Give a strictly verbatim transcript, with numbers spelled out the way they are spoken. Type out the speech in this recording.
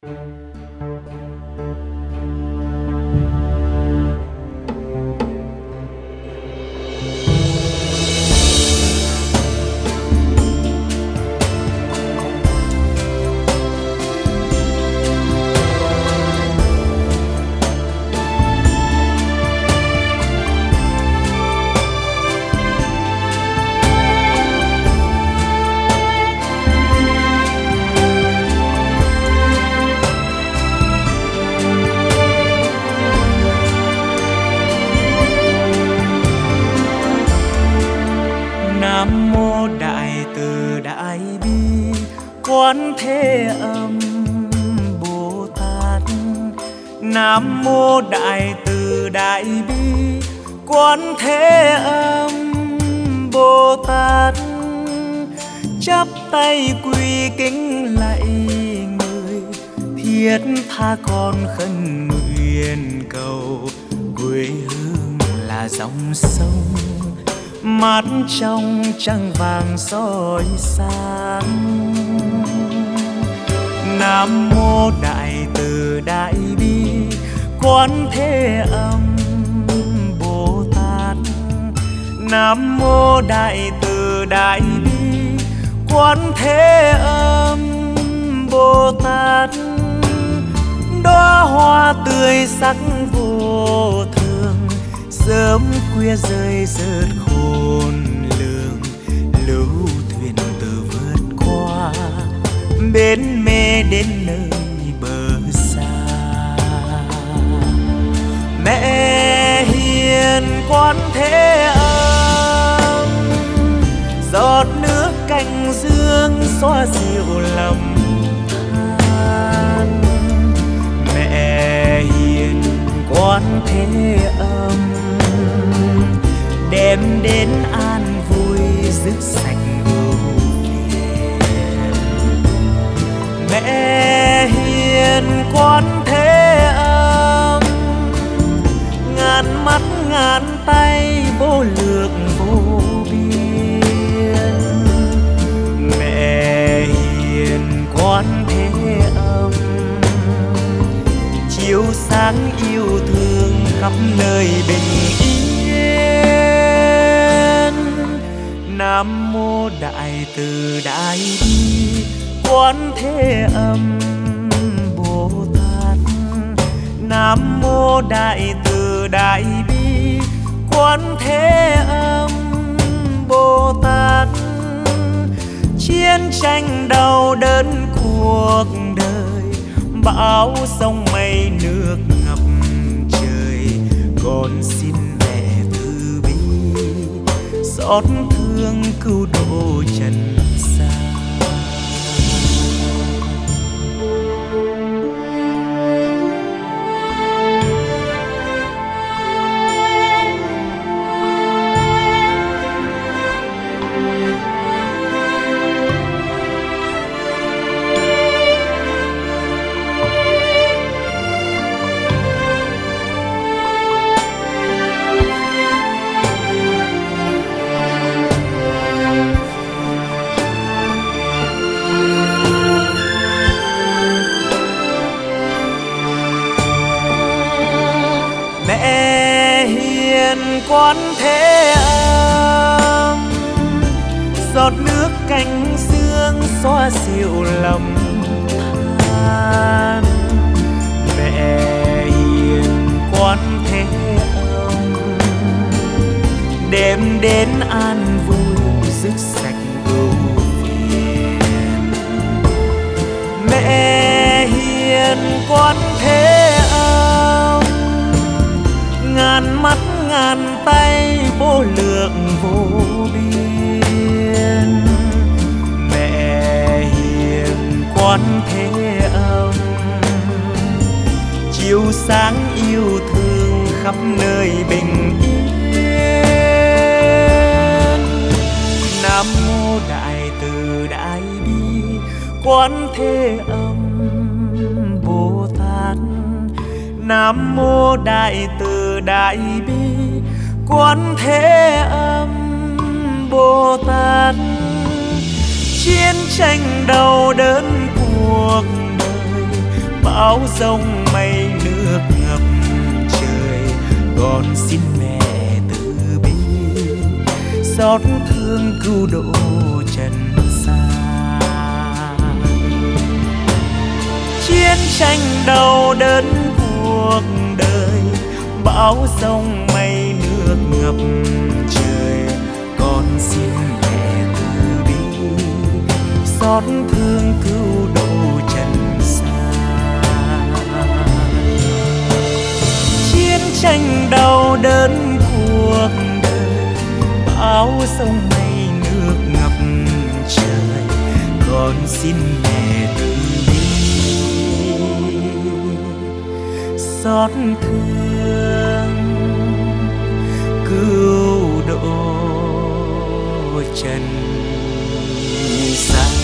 Nam mô Đại Từ Đại Bi Quán Thế Âm Bồ Tát. Nam mô Đại Từ Đại Bi Quán Thế Âm Bồ Tát. Chắp tay quy kính lạy người, thiết tha con khấn nguyện cầu. Quê hương là dòng sông mát trong trăng vàng soi sáng. Nam mô Đại Từ Đại Bi Quán Thế Âm Bồ Tát. Nam mô Đại Từ Đại Bi Quán Thế Âm Bồ Tát. Đóa hoa tươi sắc vô thường, sớm khuya rơi rớt khôn lường. Lưu thuyền từ vượt qua bến mê đến nơi bờ xa. Mẹ hiền Quán Thế Âm, giọt nước cành dương xoa dịu lòng than. Mẹ hiền Quán Thế Âm, đem đến an vui dứt sạch ưu phiền. Mẹ hiền Quán Thế Âm, ngàn mắt ngàn tay vô lượng vô biên. Mẹ hiền Quán Thế Âm, chiếu sáng yêu thương khắp nơi bình yên. Nam mô Đại Từ Đại Bi Quán Thế Âm Bồ Tát. Nam mô Đại Từ Đại Bi Quán Thế Âm Bồ Tát. Chiến tranh đau đớn cuộc đời, bão sông mây nước ngập trời. Con xin mẹ từ bi xót thương cứu độ trần gian. Mẹ hiền Quán Thế Âm, giọt nước cành dương xoa dịu lòng than. Mẹ hiền Quán Thế Âm, đem đến an vui dứt sạch ưu phiền. Mẹ hiền Quán Thế Âm, ngàn mắt ngàn tay vô lượng vô biên. Mẹ hiền Quán Thế Âm, chiếu sáng yêu thương khắp nơi bình yên. Nam mô Đại Từ Đại Bi Quán Thế Âm Bồ Tát. Nam mô Đại Từ Đại Bi Quán Thế Âm Bồ Tát. Chiến tranh đau đớn cuộc đời, bão giông mây nước ngập trời. Con xin mẹ từ bi xót thương cứu độ trần gian. Chiến tranh đau đớn cuộc đời, bão giông mây nước ngập trời. Con xin mẹ từ bi xót thương cứu độ trần gian. Chiến tranh đau đớn cuộc đời, bão giông mây nước ngập trời. Con xin mẹ từ bi xót thương cứu độ trần gian.